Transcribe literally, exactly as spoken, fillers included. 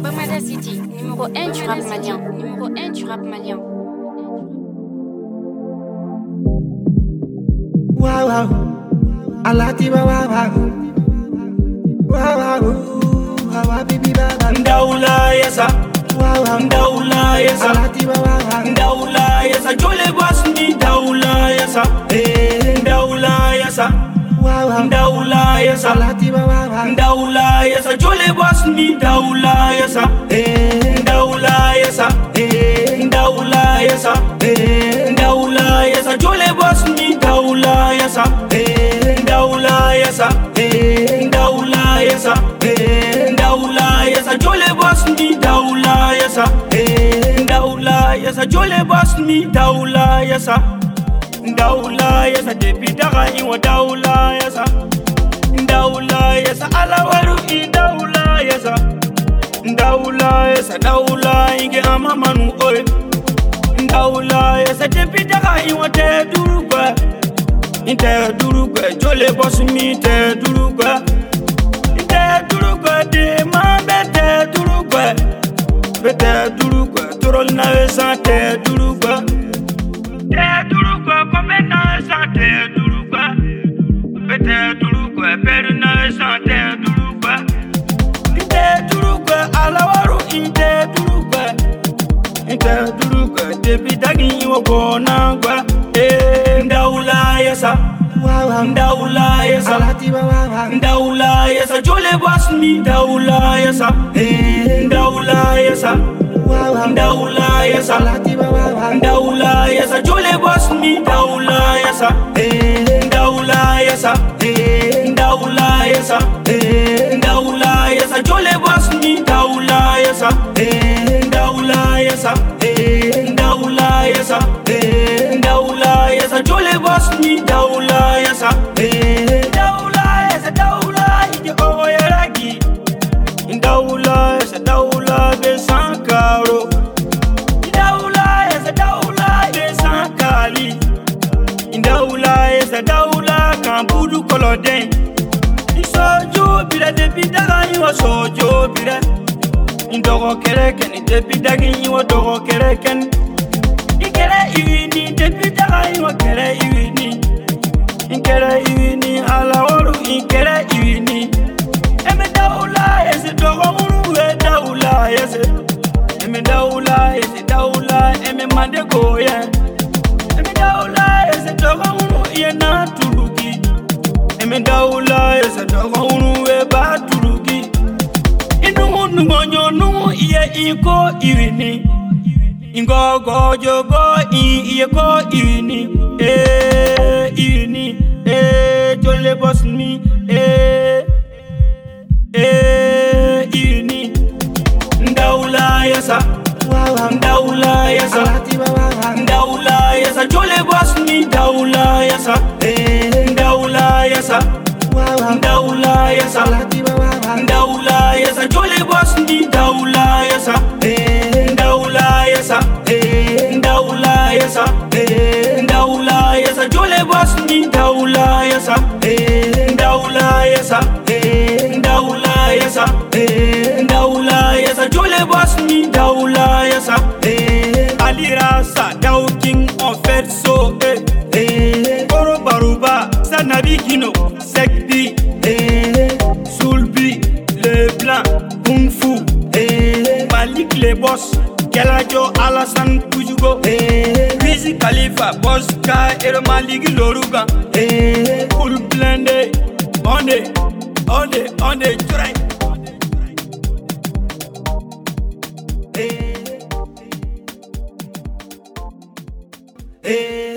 Bamada City, numéro un du rap malien. Numéro un du rap malien. Wow, wow. Alati wa wa wa. Wow, wow. Wow, baby baba. Ndaula yesa. Wow, wow. Ndaula yesa. Alati wa wa wa. Ndaula yesa. Jole boss ni ndaula yesa. Eh. Ndaula yesa. Wow, wow. Ndaula yesa. Alati wa wa wa. Ndaula yesa. Jole boss ni ndaula yesa. Eh. Ndaula yesa. Eh. Ndaula yesa. Eh. Ndaula yesa. Jole boss ni ndaula yesa. Eh. Ndaula yesa. Eh. Ndaula yesa. Eh. Ndaula yesa. Jole boss ni ndaula yesa. Eh. Ndaula yesa. Jole boss ni ndaula yesa. Ndaula yesa. Depuis daga iwa ndaula yesa. Ndaula yesa. Alawaru i ndaula yesa. Ndaula yesa. Ndaula inge amamanu oy. Ndaula yesa. Depuis daga iwa te durugwa. Inte durugwa. Jole boss mi te durugwa. Inte durugwa de mambe te durugwa. Bete durugwa. Torol na yesa te durugwa. Te durugwa. Kome na yesa te durugwa. Bete durugwa. Peru na yesa te durugwa. Inte durugwa. Alawaru inte durugwa. Inte durugwa. Depi dagi iwa gona gwa. Eh, ndaula yesa. Wow, wow. Ndaula yesa. Alati wa wa wa. Ndaula yesa. Jole boss ni ndaula yesa. Eh. Ndaula yesa. Wow, wow. Ndaula yesa. Alati wa wa wa. Ndaula yesa. Jole boss ni ndaula yesa. Eh. Ndaula yesa. Eh. Ndaula yesa. Eh. Ndaula yesa. Jole boss ni ndaula yesa. Eh. Ndaula yesa. Eh. Ndaula yesa. Eh. Ndaula yesa. Jole boss ni ndaula yesa. Eh. Ndaula yesa. Ndaula ije ogo yeragi. Ndaula yesa. Ndaula be sankaro. Ndaula yesa. Ndaula be sankali. Ndaula yesa. Ndaula kambudu kolodeng. Isojo bire depi daga iwa sojo bire. Ndogo kereken depi daga iwa dogo kereken. Ikere iwini depi daga iwa kere iwini. Ikere iwini ala oru ikere iwini. Eme daula yese dogo muru we daula yese. Eme daula yese daula eme mande goye. Eme daula yese dogo muru ye na turuki. Eme daula yese dogo muru we ba turuki. Inu nungonyo nu iye iko iwini. Ingogo jogo iye ko iwini. Eh iwini. Eh jole boss ni. Eh Eh iwini. Ndaula yesa. Wow, wow. Ndaula yesa. Alati wa wa wa. Ndaula yesa. Jole boss ni ndaula yesa. Eh. Ndaula yesa. Wow, wow. Ndaula yesa. Alati wa wa wa. Ndaula yesa. Jole boss ni ndaula yesa. Eh. Ndaula yesa. Eh. Ndaula yesa. Eh. Ndaula yesa. Jole boss ni ndaula yesa. Eh. Ndaula yesa. Eh. Ndaula yesa. Eh. Ndaula yesa. Jole boss ni ndaula yesa. Eh. Alira sa Dao King on fait so eh. Eh. Koro baruba Sanabi Hino Sekbi Eh. Sulbi Le Blanc Kung Fu Eh. Malik le boss Kelajo Alassane Kujugo Eh. Wizi Khalifa Boss Ka Ero Maligi Loruga Eh. Full blende Onde Onde Onde Churai Eh. Eh.